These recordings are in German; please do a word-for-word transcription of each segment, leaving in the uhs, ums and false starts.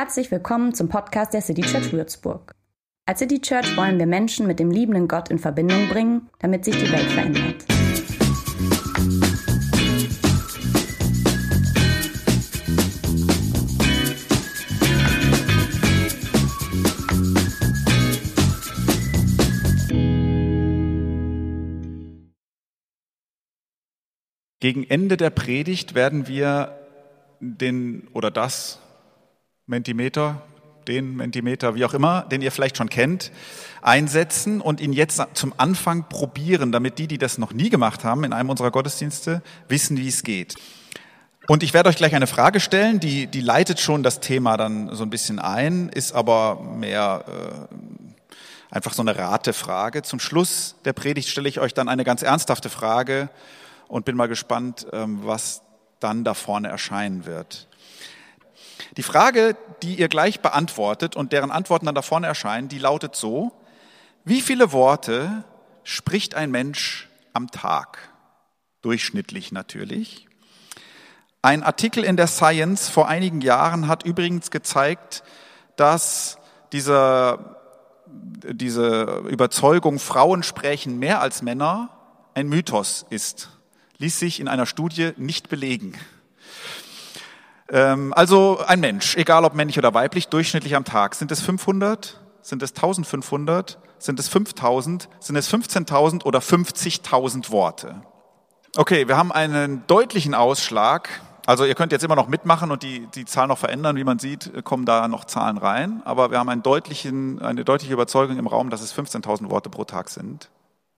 Herzlich willkommen zum Podcast der City Church Würzburg. Als City Church wollen wir Menschen mit dem liebenden Gott in Verbindung bringen, damit sich die Welt verändert. Gegen Ende der Predigt werden wir den oder das Mentimeter, den Mentimeter, wie auch immer, den ihr vielleicht schon kennt, einsetzen und ihn jetzt zum Anfang probieren, damit die, die das noch nie gemacht haben, in einem unserer Gottesdienste, wissen, wie es geht. Und ich werde euch gleich eine Frage stellen, die, die leitet schon das Thema dann so ein bisschen ein, ist aber mehr äh, einfach so eine Ratefrage. Zum Schluss der Predigt stelle ich euch dann eine ganz ernsthafte Frage und bin mal gespannt, was dann da vorne erscheinen wird. Die Frage, die ihr gleich beantwortet und deren Antworten dann da vorne erscheinen, die lautet so: Wie viele Worte spricht ein Mensch am Tag? Durchschnittlich natürlich. Ein Artikel in der Science vor einigen Jahren hat übrigens gezeigt, dass diese, diese Überzeugung, Frauen sprechen mehr als Männer, ein Mythos ist. Ließ sich in einer Studie nicht belegen. Also ein Mensch, egal ob männlich oder weiblich, durchschnittlich am Tag. Sind es fünfhundert? Sind es eintausendfünfhundert? Sind es fünftausend? Sind es fünfzehntausend oder fünfzigtausend Worte? Okay, wir haben einen deutlichen Ausschlag. Also ihr könnt jetzt immer noch mitmachen und die, die Zahl noch verändern. Wie man sieht, kommen da noch Zahlen rein. Aber wir haben einen deutlichen, eine deutliche Überzeugung im Raum, dass es fünfzehntausend Worte pro Tag sind.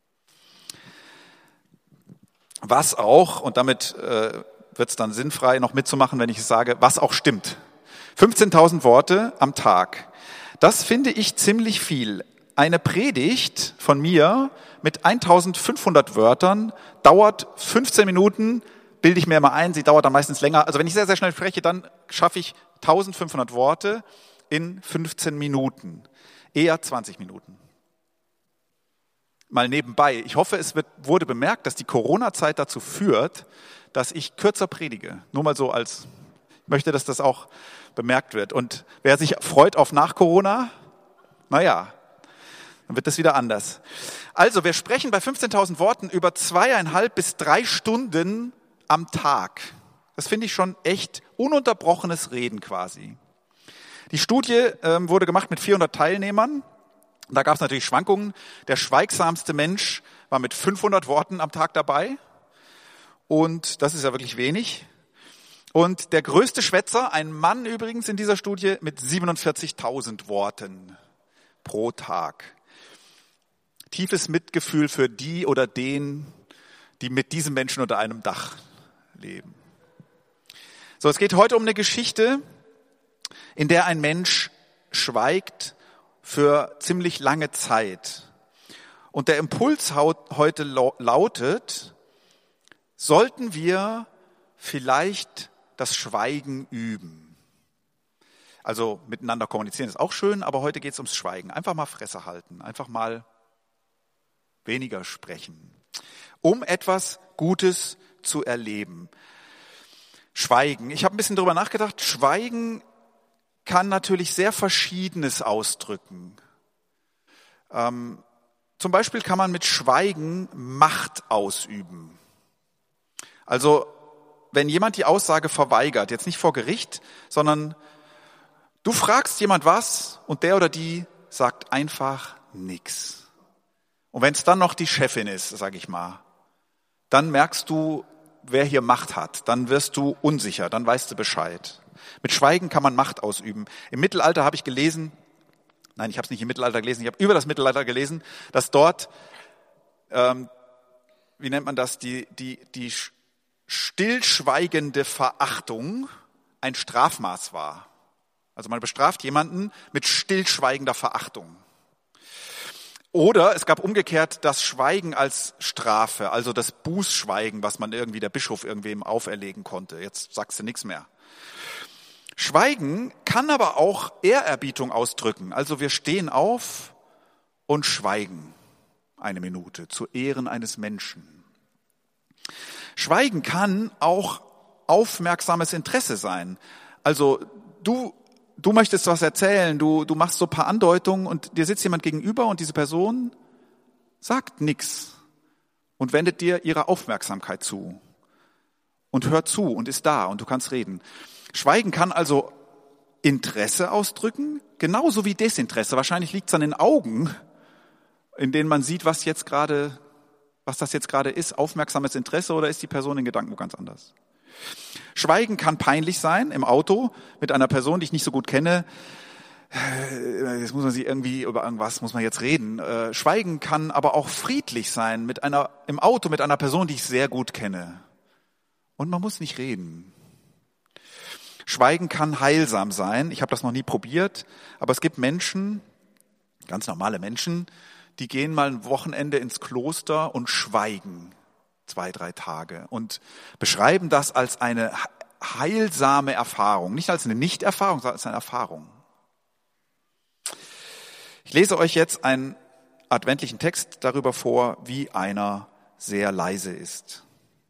Was auch, und damit äh, wird es dann sinnfrei, noch mitzumachen, wenn ich es sage, was auch stimmt. fünfzehntausend Worte am Tag. Das finde ich ziemlich viel. Eine Predigt von mir mit eintausendfünfhundert Wörtern dauert fünfzehn Minuten, bilde ich mir immer ein, sie dauert dann meistens länger. Also wenn ich sehr, sehr schnell spreche, dann schaffe ich eintausendfünfhundert Worte in fünfzehn Minuten. Eher zwanzig Minuten. Mal nebenbei. Ich hoffe, es wird, wurde bemerkt, dass die Corona-Zeit dazu führt, dass ich kürzer predige. Nur mal so als, ich möchte, dass das auch bemerkt wird. Und wer sich freut auf nach Corona, naja, dann wird das wieder anders. Also, wir sprechen bei fünfzehntausend Worten über zweieinhalb bis drei Stunden am Tag. Das finde ich schon echt ununterbrochenes Reden quasi. Die Studie ähm, wurde gemacht mit vierhundert Teilnehmern. Da gab es natürlich Schwankungen. Der schweigsamste Mensch war mit fünfhundert Worten am Tag dabei. Und das ist ja wirklich wenig. Und der größte Schwätzer, ein Mann übrigens in dieser Studie, mit siebenundvierzigtausend Worten pro Tag. Tiefes Mitgefühl für die oder den, die mit diesem Menschen unter einem Dach leben. So, es geht heute um eine Geschichte, in der ein Mensch schweigt für ziemlich lange Zeit. Und der Impuls heute lautet: Sollten wir vielleicht das Schweigen üben? Also miteinander kommunizieren ist auch schön, aber heute geht es ums Schweigen. Einfach mal Fresse halten, einfach mal weniger sprechen, um etwas Gutes zu erleben. Schweigen. Ich habe ein bisschen drüber nachgedacht. Schweigen kann natürlich sehr Verschiedenes ausdrücken. Ähm, zum Beispiel kann man mit Schweigen Macht ausüben. Also, wenn jemand die Aussage verweigert, jetzt nicht vor Gericht, sondern du fragst jemand was und der oder die sagt einfach nichts. Und wenn es dann noch die Chefin ist, sage ich mal, dann merkst du, wer hier Macht hat. Dann wirst du unsicher, dann weißt du Bescheid. Mit Schweigen kann man Macht ausüben. Im Mittelalter habe ich gelesen, nein, ich habe es nicht im Mittelalter gelesen, ich habe über das Mittelalter gelesen, dass dort, ähm, wie nennt man das, die, die, die stillschweigende Verachtung ein Strafmaß war. Also man bestraft jemanden mit stillschweigender Verachtung. Oder es gab umgekehrt das Schweigen als Strafe, also das Bußschweigen, was man irgendwie der Bischof irgendwem auferlegen konnte. Jetzt sagst du nichts mehr. Schweigen kann aber auch Ehrerbietung ausdrücken. Also wir stehen auf und schweigen eine Minute zu Ehren eines Menschen. Schweigen kann auch aufmerksames Interesse sein. Also du du möchtest was erzählen, du, du machst so ein paar Andeutungen und dir sitzt jemand gegenüber und diese Person sagt nichts und wendet dir ihre Aufmerksamkeit zu und hört zu und ist da und du kannst reden. Schweigen kann also Interesse ausdrücken, genauso wie Desinteresse. Wahrscheinlich liegt es an den Augen, in denen man sieht, was jetzt gerade, was das jetzt gerade ist, aufmerksames Interesse, oder ist die Person in Gedanken wo ganz anders. Schweigen kann peinlich sein im Auto mit einer Person, die ich nicht so gut kenne. Jetzt muss man sich irgendwie über irgendwas muss man jetzt reden. Schweigen kann aber auch friedlich sein mit einer im Auto mit einer Person, die ich sehr gut kenne. Und man muss nicht reden. Schweigen kann heilsam sein. Ich habe das noch nie probiert, aber es gibt Menschen, ganz normale Menschen, die gehen mal ein Wochenende ins Kloster und schweigen zwei, drei Tage und beschreiben das als eine heilsame Erfahrung. Nicht als eine Nicht-Erfahrung, sondern als eine Erfahrung. Ich lese euch jetzt einen adventlichen Text darüber vor, wie einer sehr leise ist.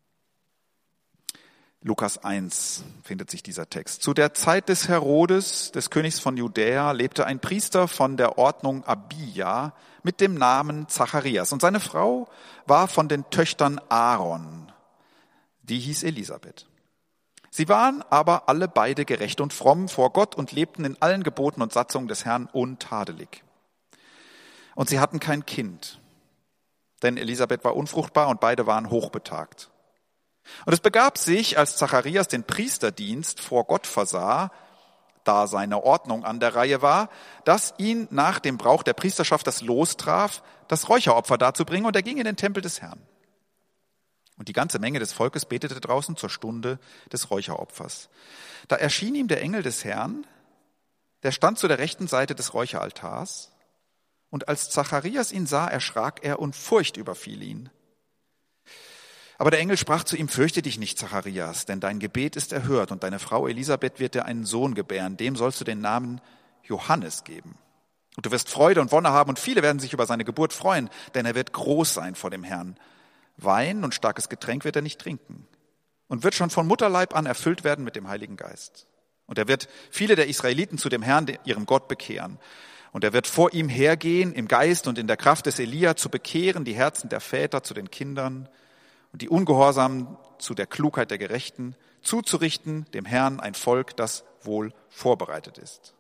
Lukas eins findet sich dieser Text. Zu der Zeit des Herodes, des Königs von Judäa, lebte ein Priester von der Ordnung Abia mit dem Namen Zacharias. Und seine Frau war von den Töchtern Aaron. Die hieß Elisabeth. Sie waren aber alle beide gerecht und fromm vor Gott und lebten in allen Geboten und Satzungen des Herrn untadelig. Und sie hatten kein Kind, denn Elisabeth war unfruchtbar und beide waren hochbetagt. Und es begab sich, als Zacharias den Priesterdienst vor Gott versah, da seine Ordnung an der Reihe war, dass ihn nach dem Brauch der Priesterschaft das Los traf, das Räucheropfer darzubringen, und er ging in den Tempel des Herrn. Und die ganze Menge des Volkes betete draußen zur Stunde des Räucheropfers. Da erschien ihm der Engel des Herrn, der stand zu der rechten Seite des Räucheraltars, und als Zacharias ihn sah, erschrak er und Furcht überfiel ihn. Aber der Engel sprach zu ihm: Fürchte dich nicht, Zacharias, denn dein Gebet ist erhört und deine Frau Elisabeth wird dir einen Sohn gebären. Dem sollst du den Namen Johannes geben. Und du wirst Freude und Wonne haben und viele werden sich über seine Geburt freuen, denn er wird groß sein vor dem Herrn. Wein und starkes Getränk wird er nicht trinken und wird schon von Mutterleib an erfüllt werden mit dem Heiligen Geist. Und er wird viele der Israeliten zu dem Herrn, ihrem Gott, bekehren. Und er wird vor ihm hergehen im Geist und in der Kraft des Elia, zu bekehren die Herzen der Väter zu den Kindern und die Ungehorsamen zu der Klugheit der Gerechten, zuzurichten dem Herrn ein Volk, das wohl vorbereitet ist.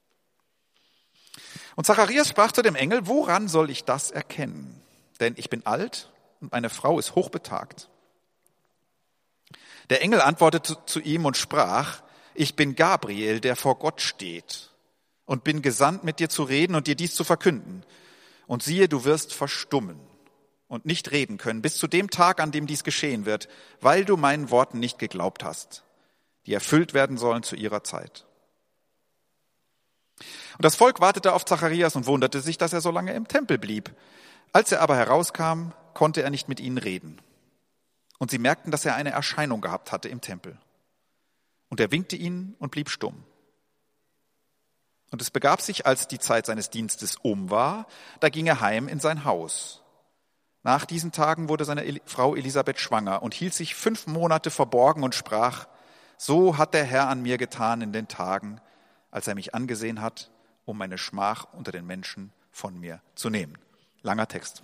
Und Zacharias sprach zu dem Engel: Woran soll ich das erkennen? Denn ich bin alt und meine Frau ist hochbetagt. Der Engel antwortete zu ihm und sprach: Ich bin Gabriel, der vor Gott steht, und bin gesandt, mit dir zu reden und dir dies zu verkünden. Und siehe, du wirst verstummen und nicht reden können, bis zu dem Tag, an dem dies geschehen wird, weil du meinen Worten nicht geglaubt hast, die erfüllt werden sollen zu ihrer Zeit. Und das Volk wartete auf Zacharias und wunderte sich, dass er so lange im Tempel blieb. Als er aber herauskam, konnte er nicht mit ihnen reden. Und sie merkten, dass er eine Erscheinung gehabt hatte im Tempel. Und er winkte ihnen und blieb stumm. Und es begab sich, als die Zeit seines Dienstes um war, da ging er heim in sein Haus. Nach diesen Tagen wurde seine Frau Elisabeth schwanger und hielt sich fünf Monate verborgen und sprach: So hat der Herr an mir getan in den Tagen, als er mich angesehen hat, um meine Schmach unter den Menschen von mir zu nehmen. Langer Text.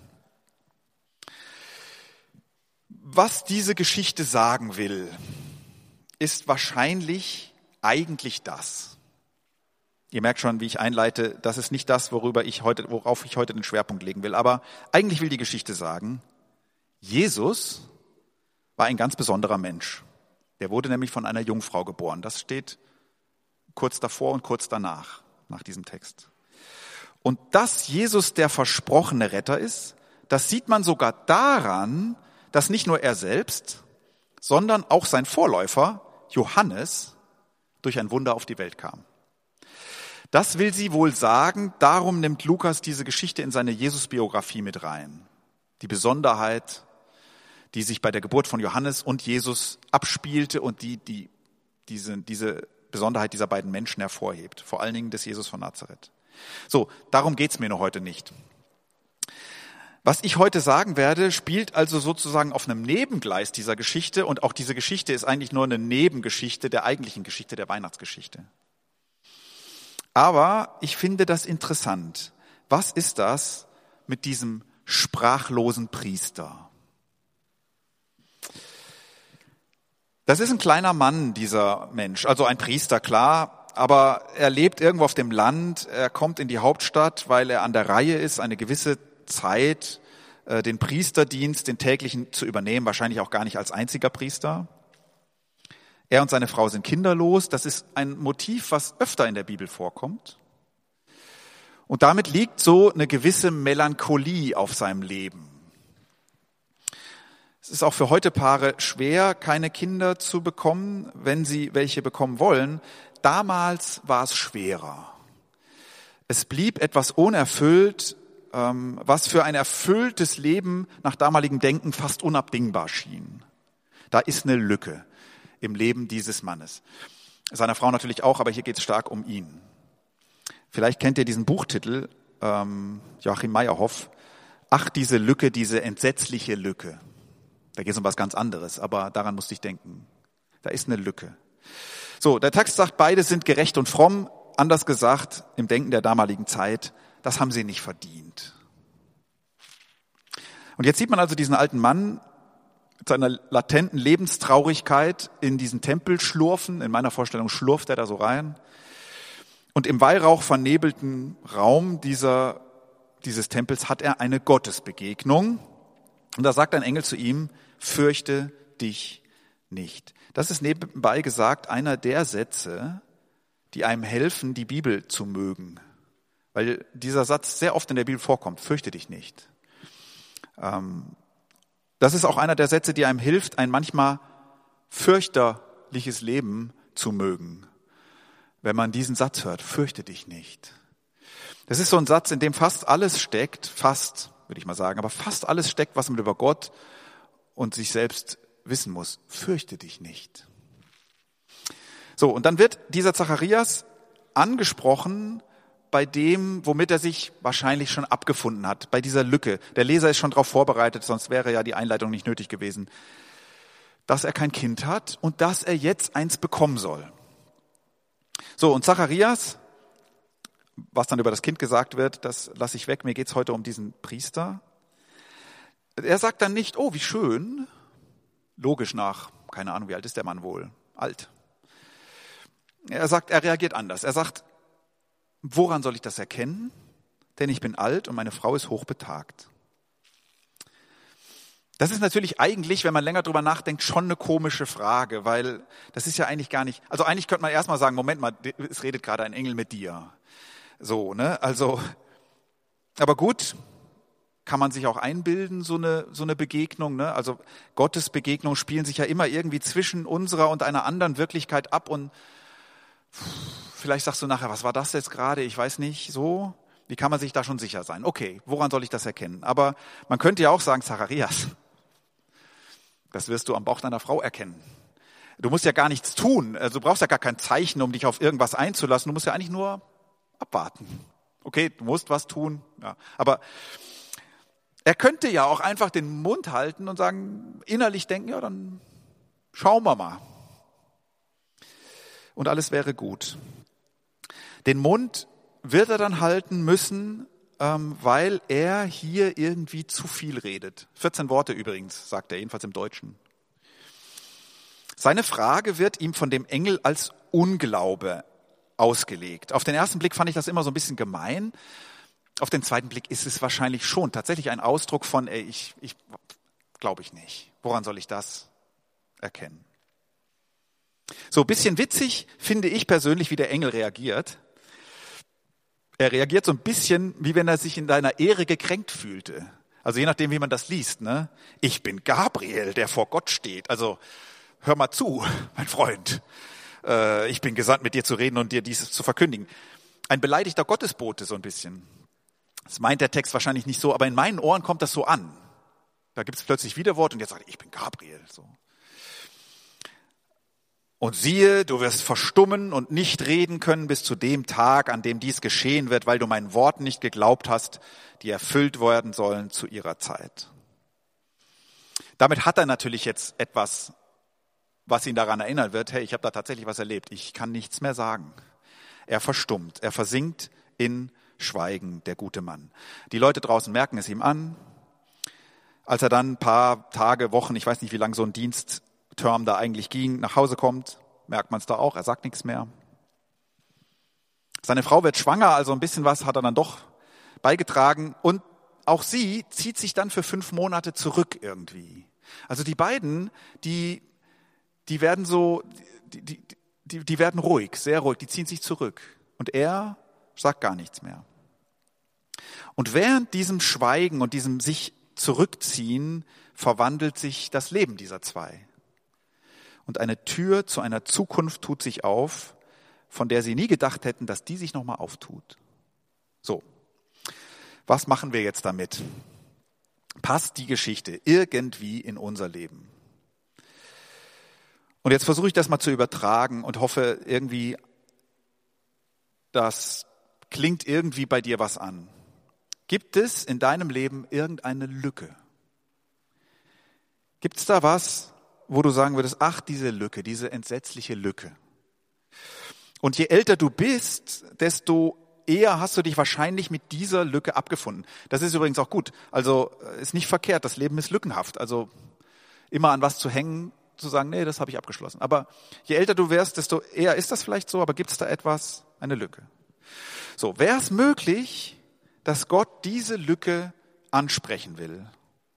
Was diese Geschichte sagen will, ist wahrscheinlich eigentlich das. Ihr merkt schon, wie ich einleite, das ist nicht das, worüber ich heute, worauf ich heute den Schwerpunkt legen will. Aber eigentlich will die Geschichte sagen, Jesus war ein ganz besonderer Mensch. Der wurde nämlich von einer Jungfrau geboren. Das steht kurz davor und kurz danach, nach diesem Text. Und dass Jesus der versprochene Retter ist, das sieht man sogar daran, dass nicht nur er selbst, sondern auch sein Vorläufer Johannes durch ein Wunder auf die Welt kam. Das will sie wohl sagen, darum nimmt Lukas diese Geschichte in seine Jesus-Biografie mit rein. Die Besonderheit, die sich bei der Geburt von Johannes und Jesus abspielte und die, die diese, diese Besonderheit dieser beiden Menschen hervorhebt, vor allen Dingen des Jesus von Nazareth. So, darum geht's mir nur heute nicht. Was ich heute sagen werde, spielt also sozusagen auf einem Nebengleis dieser Geschichte, und auch diese Geschichte ist eigentlich nur eine Nebengeschichte der eigentlichen Geschichte, der Weihnachtsgeschichte. Aber ich finde das interessant. Was ist das mit diesem sprachlosen Priester? Das ist ein kleiner Mann, dieser Mensch, also ein Priester, klar, aber er lebt irgendwo auf dem Land, er kommt in die Hauptstadt, weil er an der Reihe ist, eine gewisse Zeit äh, den Priesterdienst, den täglichen zu übernehmen, wahrscheinlich auch gar nicht als einziger Priester. Er und seine Frau sind kinderlos, das ist ein Motiv, was öfter in der Bibel vorkommt. Und damit liegt so eine gewisse Melancholie auf seinem Leben. Es ist auch für heute Paare schwer, keine Kinder zu bekommen, wenn sie welche bekommen wollen. Damals war es schwerer. Es blieb etwas unerfüllt, was für ein erfülltes Leben nach damaligem Denken fast unabdingbar schien. Da ist eine Lücke im Leben dieses Mannes. Seiner Frau natürlich auch, aber hier geht es stark um ihn. Vielleicht kennt ihr diesen Buchtitel, ähm, Joachim Meyerhoff, Ach, diese Lücke, diese entsetzliche Lücke. Da geht es um was ganz anderes, aber daran musste ich denken. Da ist eine Lücke. So, der Text sagt, beide sind gerecht und fromm. Anders gesagt, im Denken der damaligen Zeit, das haben sie nicht verdient. Und jetzt sieht man also diesen alten Mann mit seiner latenten Lebenstraurigkeit in diesen Tempel schlurfen. In meiner Vorstellung schlurft er da so rein. Und im Weihrauch vernebelten Raum dieser, dieses Tempels hat er eine Gottesbegegnung. Und da sagt ein Engel zu ihm, fürchte dich nicht. Das ist nebenbei gesagt einer der Sätze, die einem helfen, die Bibel zu mögen. Weil dieser Satz sehr oft in der Bibel vorkommt, fürchte dich nicht. Das ist auch einer der Sätze, die einem hilft, ein manchmal fürchterliches Leben zu mögen. Wenn man diesen Satz hört, fürchte dich nicht. Das ist so ein Satz, in dem fast alles steckt, fast, würde ich mal sagen, aber fast alles steckt, was man über Gott und sich selbst wissen muss. Fürchte dich nicht. So, und dann wird dieser Zacharias angesprochen bei dem, womit er sich wahrscheinlich schon abgefunden hat, bei dieser Lücke. Der Leser ist schon darauf vorbereitet, sonst wäre ja die Einleitung nicht nötig gewesen, dass er kein Kind hat und dass er jetzt eins bekommen soll. So, und Zacharias, was dann über das Kind gesagt wird, das lasse ich weg, mir geht's heute um diesen Priester. Er sagt dann nicht, oh, wie schön, logisch nach, keine Ahnung, wie alt ist der Mann wohl? Alt. Er sagt, er reagiert anders. Er sagt, woran soll ich das erkennen? Denn ich bin alt und meine Frau ist hochbetagt. Das ist natürlich eigentlich, wenn man länger drüber nachdenkt, schon eine komische Frage, weil das ist ja eigentlich gar nicht, also eigentlich könnte man erstmal sagen, Moment mal, es redet gerade ein Engel mit dir. So, ne, also, aber gut, kann man sich auch einbilden, so eine, so eine Begegnung, ne, also Gottes Begegnungen spielen sich ja immer irgendwie zwischen unserer und einer anderen Wirklichkeit ab und vielleicht sagst du nachher, was war das jetzt gerade, ich weiß nicht, so, wie kann man sich da schon sicher sein? Okay, woran soll ich das erkennen? Aber man könnte ja auch sagen, Zacharias, das wirst du am Bauch deiner Frau erkennen. Du musst ja gar nichts tun, also du brauchst ja gar kein Zeichen, um dich auf irgendwas einzulassen, du musst ja eigentlich nur abwarten. Okay, du musst was tun, ja. Aber er könnte ja auch einfach den Mund halten und sagen, innerlich denken, ja, dann schauen wir mal. Und alles wäre gut. Den Mund wird er dann halten müssen, ähm, weil er hier irgendwie zu viel redet. vierzehn Worte übrigens, sagt er, jedenfalls im Deutschen. Seine Frage wird ihm von dem Engel als Unglaube ausgelegt. Auf den ersten Blick fand ich das immer so ein bisschen gemein. Auf den zweiten Blick ist es wahrscheinlich schon tatsächlich ein Ausdruck von, ey, ich, ich glaube ich nicht. Woran soll ich das erkennen? So ein bisschen witzig finde ich persönlich, wie der Engel reagiert. Er reagiert so ein bisschen, wie wenn er sich in deiner Ehre gekränkt fühlte. Also je nachdem, wie man das liest, ne? Ich bin Gabriel, der vor Gott steht. Also hör mal zu, mein Freund. Äh, ich bin gesandt, mit dir zu reden und dir dieses zu verkündigen. Ein beleidigter Gottesbote so ein bisschen. Das meint der Text wahrscheinlich nicht so, aber in meinen Ohren kommt das so an. Da gibt es plötzlich Widerwort und jetzt sagt er, ich bin Gabriel. So. Und siehe, du wirst verstummen und nicht reden können bis zu dem Tag, an dem dies geschehen wird, weil du meinen Worten nicht geglaubt hast, die erfüllt werden sollen zu ihrer Zeit. Damit hat er natürlich jetzt etwas, was ihn daran erinnern wird, hey, ich habe da tatsächlich was erlebt, ich kann nichts mehr sagen. Er verstummt, er versinkt in Schweigen, der gute Mann. Die Leute draußen merken es ihm an. Als er dann ein paar Tage, Wochen, ich weiß nicht, wie lange so ein Dienstterm da eigentlich ging, nach Hause kommt, merkt man es da auch, er sagt nichts mehr. Seine Frau wird schwanger, also ein bisschen was hat er dann doch beigetragen. Und auch sie zieht sich dann für fünf Monate zurück irgendwie. Also die beiden, die, die werden so, die, die, die, die werden ruhig, sehr ruhig, die ziehen sich zurück. Und er sagt gar nichts mehr. Und während diesem Schweigen und diesem sich zurückziehen, verwandelt sich das Leben dieser zwei. Und eine Tür zu einer Zukunft tut sich auf, von der sie nie gedacht hätten, dass die sich nochmal auftut. So, was machen wir jetzt damit? Passt die Geschichte irgendwie in unser Leben? Und jetzt versuche ich das mal zu übertragen und hoffe irgendwie, das klingt irgendwie bei dir was an. Gibt es in deinem Leben irgendeine Lücke? Gibt es da was, wo du sagen würdest, ach, diese Lücke, diese entsetzliche Lücke? Und je älter du bist, desto eher hast du dich wahrscheinlich mit dieser Lücke abgefunden. Das ist übrigens auch gut. Also ist nicht verkehrt, das Leben ist lückenhaft. Also immer an was zu hängen, zu sagen, nee, das habe ich abgeschlossen. Aber je älter du wirst, desto eher ist das vielleicht so, aber gibt es da etwas, eine Lücke? So, wäre es möglich, dass Gott diese Lücke ansprechen will?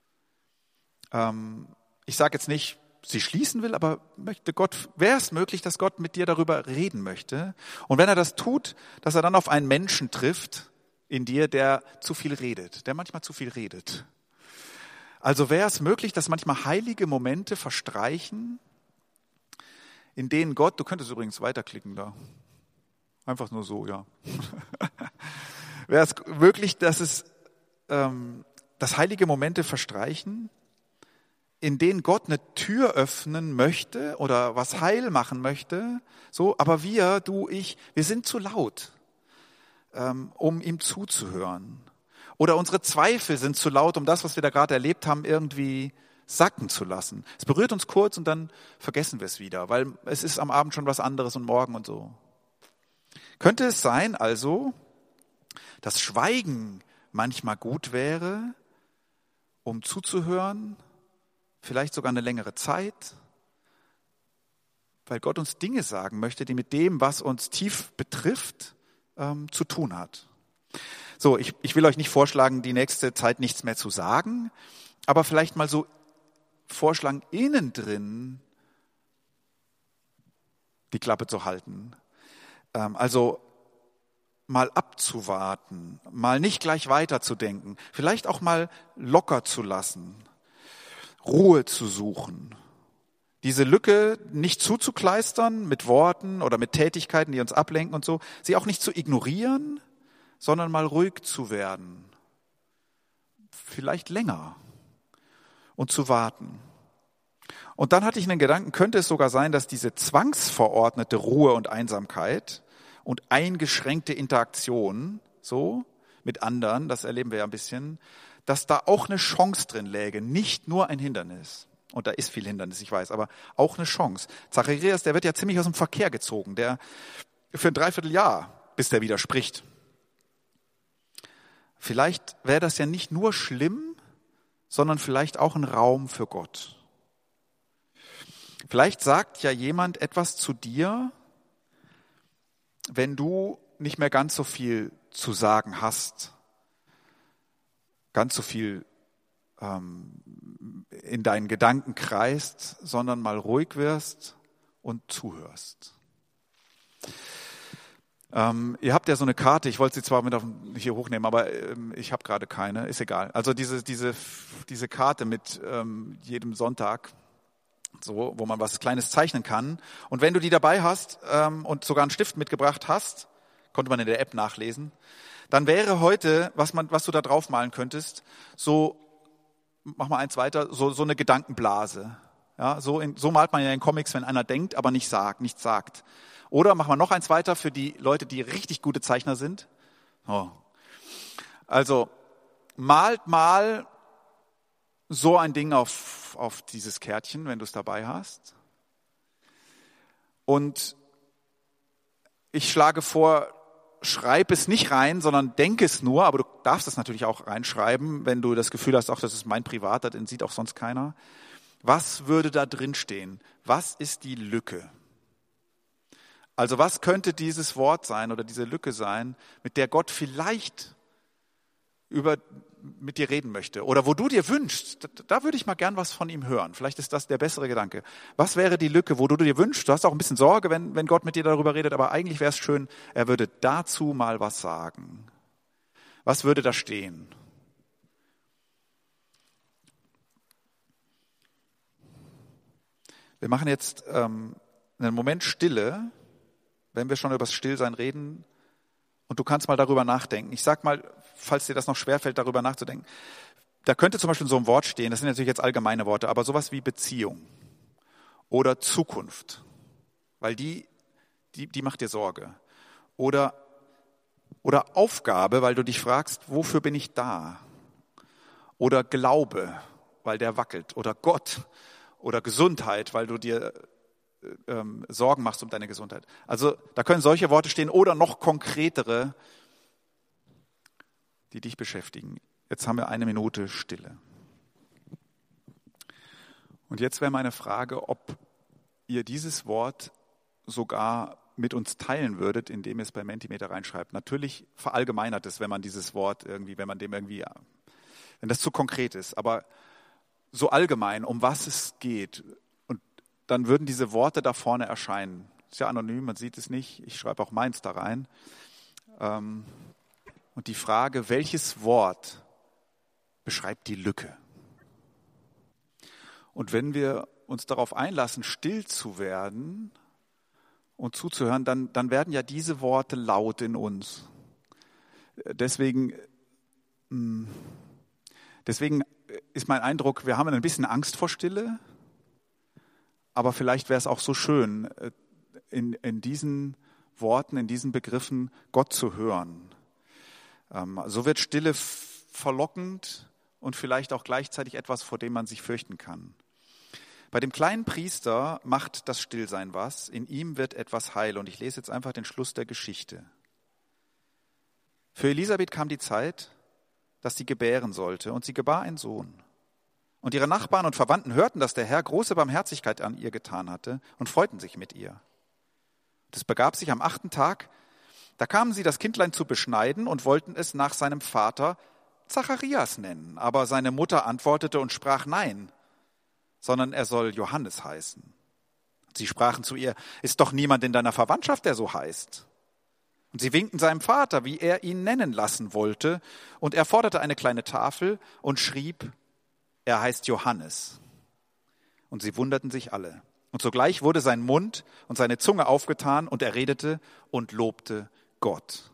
Ähm, ich sage jetzt nicht, sie schließen will, aber möchte Gott, wäre es möglich, dass Gott mit dir darüber reden möchte? Und wenn er das tut, dass er dann auf einen Menschen trifft in dir, der zu viel redet, der manchmal zu viel redet. Also wäre es möglich, dass manchmal heilige Momente verstreichen, in denen Gott, du könntest übrigens weiterklicken da, einfach nur so, ja. Wäre es möglich, dass es, ähm, dass heilige Momente verstreichen, in denen Gott eine Tür öffnen möchte oder was heil machen möchte, so, aber wir, du, ich, wir sind zu laut, ähm, um ihm zuzuhören. Oder unsere Zweifel sind zu laut, um das, was wir da gerade erlebt haben, irgendwie sacken zu lassen. Es berührt uns kurz und dann vergessen wir es wieder, weil es ist am Abend schon was anderes und morgen und so. Könnte es sein, also, dass Schweigen manchmal gut wäre, um zuzuhören, vielleicht sogar eine längere Zeit, weil Gott uns Dinge sagen möchte, die mit dem, was uns tief betrifft, ähm, zu tun hat. So, ich, ich will euch nicht vorschlagen, die nächste Zeit nichts mehr zu sagen, aber vielleicht mal so vorschlagen, innen drin die Klappe zu halten. Ähm, also mal abzuwarten, mal nicht gleich weiterzudenken, vielleicht auch mal locker zu lassen, Ruhe zu suchen, diese Lücke nicht zuzukleistern mit Worten oder mit Tätigkeiten, die uns ablenken und so, sie auch nicht zu ignorieren, sondern mal ruhig zu werden, vielleicht länger und zu warten. Und dann hatte ich einen Gedanken, könnte es sogar sein, dass diese zwangsverordnete Ruhe und Einsamkeit und eingeschränkte Interaktion so mit anderen, das erleben wir ja ein bisschen, dass da auch eine Chance drin läge, nicht nur ein Hindernis. Und da ist viel Hindernis, ich weiß, aber auch eine Chance. Zacharias, der wird ja ziemlich aus dem Verkehr gezogen, der für ein Dreivierteljahr, bis der wieder spricht. Vielleicht wäre das ja nicht nur schlimm, sondern vielleicht auch ein Raum für Gott. Vielleicht sagt ja jemand etwas zu dir, wenn du nicht mehr ganz so viel zu sagen hast, ganz so viel ähm, in deinen Gedanken kreist, sondern mal ruhig wirst und zuhörst. Ähm, ihr habt ja so eine Karte, ich wollte sie zwar mit auf, hier hochnehmen, aber ähm, ich habe gerade keine, ist egal. Also diese, diese, diese Karte mit ähm, jedem Sonntag, so, wo man was Kleines zeichnen kann. Und wenn du die dabei hast ähm, und sogar einen Stift mitgebracht hast, konnte man in der App nachlesen, dann wäre heute, was man, was du da drauf malen könntest, so, mach mal eins weiter, so, so eine Gedankenblase. Ja, so, in, so malt man ja in Comics, wenn einer denkt, aber nicht sagt, nichts sagt. Oder machen wir noch eins weiter für die Leute, die richtig gute Zeichner sind. Oh. Also, malt mal so ein Ding auf, auf dieses Kärtchen, wenn du es dabei hast. Und Ich schlage vor, schreib es nicht rein, sondern denk es nur, aber du darfst es natürlich auch reinschreiben, wenn du das Gefühl hast, ach, das ist mein Privater, den sieht auch sonst keiner. Was würde da drin stehen? Was ist die Lücke? Also was könnte dieses Wort sein oder diese Lücke sein, mit der Gott vielleicht über, mit dir reden möchte? Oder wo du dir wünschst, da, da würde ich mal gern was von ihm hören. Vielleicht ist das der bessere Gedanke. Was wäre die Lücke, wo du dir wünschst? Du hast auch ein bisschen Sorge, wenn, wenn Gott mit dir darüber redet, aber eigentlich wäre es schön, er würde dazu mal was sagen. Was würde da stehen? Wir machen jetzt ähm, einen Moment Stille, wenn wir schon über das Stillsein reden, und du kannst mal darüber nachdenken. Ich sag mal, falls dir das noch schwerfällt, darüber nachzudenken, da könnte zum Beispiel so ein Wort stehen, das sind natürlich jetzt allgemeine Worte, aber sowas wie Beziehung oder Zukunft, weil die, die, die macht dir Sorge. Oder, oder Aufgabe, weil du dich fragst, wofür bin ich da? Oder Glaube, weil der wackelt. Oder Gott. Oder Gesundheit, weil du dir ähm, Sorgen machst um deine Gesundheit. Also da können solche Worte stehen oder noch konkretere, die dich beschäftigen. Jetzt haben wir eine Minute Stille. Und jetzt wäre meine Frage, ob ihr dieses Wort sogar mit uns teilen würdet, indem ihr es bei Mentimeter reinschreibt. Natürlich verallgemeinert es, wenn man dieses Wort irgendwie, wenn man dem irgendwie, wenn das zu konkret ist, aber so allgemein, um was es geht. Und dann würden diese Worte da vorne erscheinen. Ist ja anonym, man sieht es nicht. Ich schreibe auch meins da rein. Und die Frage, welches Wort beschreibt die Lücke? Und wenn wir uns darauf einlassen, still zu werden und zuzuhören, dann, dann werden ja diese Worte laut in uns. Deswegen, deswegen ist mein Eindruck, wir haben ein bisschen Angst vor Stille, aber vielleicht wäre es auch so schön, in, in diesen Worten, in diesen Begriffen Gott zu hören. So wird Stille verlockend und vielleicht auch gleichzeitig etwas, vor dem man sich fürchten kann. Bei dem kleinen Priester macht das Stillsein was, in ihm wird etwas heil. Und ich lese jetzt einfach den Schluss der Geschichte. Für Elisabeth kam die Zeit, dass sie gebären sollte, und sie gebar einen Sohn. Und ihre Nachbarn und Verwandten hörten, dass der Herr große Barmherzigkeit an ihr getan hatte und freuten sich mit ihr. Das begab sich am achten Tag, da kamen sie das Kindlein zu beschneiden und wollten es nach seinem Vater Zacharias nennen. Aber seine Mutter antwortete und sprach, nein, sondern er soll Johannes heißen. Sie sprachen zu ihr, ist doch niemand in deiner Verwandtschaft, der so heißt. Und sie winkten seinem Vater, wie er ihn nennen lassen wollte, und er forderte eine kleine Tafel und schrieb, er heißt Johannes. Und sie wunderten sich alle. Und sogleich wurde sein Mund und seine Zunge aufgetan, und er redete und lobte Gott.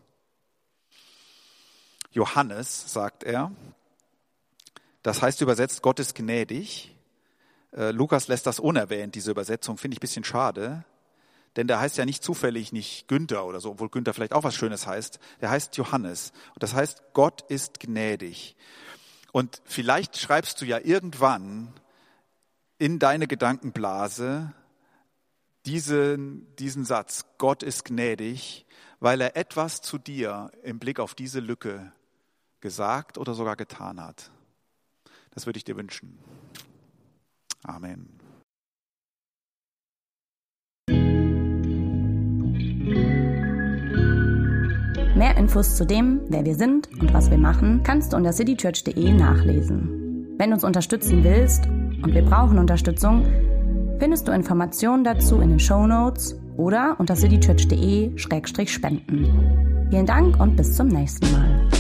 Johannes, sagt er, das heißt übersetzt, Gott ist gnädig. Äh, Lukas lässt das unerwähnt, diese Übersetzung, finde ich ein bisschen schade. Denn der heißt ja nicht zufällig nicht Günther oder so, obwohl Günther vielleicht auch was Schönes heißt. Der heißt Johannes. Und das heißt, Gott ist gnädig. Und vielleicht schreibst du ja irgendwann in deine Gedankenblase diesen, diesen Satz, Gott ist gnädig, weil er etwas zu dir im Blick auf diese Lücke gesagt oder sogar getan hat. Das würde ich dir wünschen. Amen. Mehr Infos zu dem, wer wir sind und was wir machen, kannst du unter citychurch punkt de nachlesen. Wenn du uns unterstützen willst, und wir brauchen Unterstützung, findest du Informationen dazu in den Shownotes oder unter citychurch punkt de slash spenden. Vielen Dank und bis zum nächsten Mal.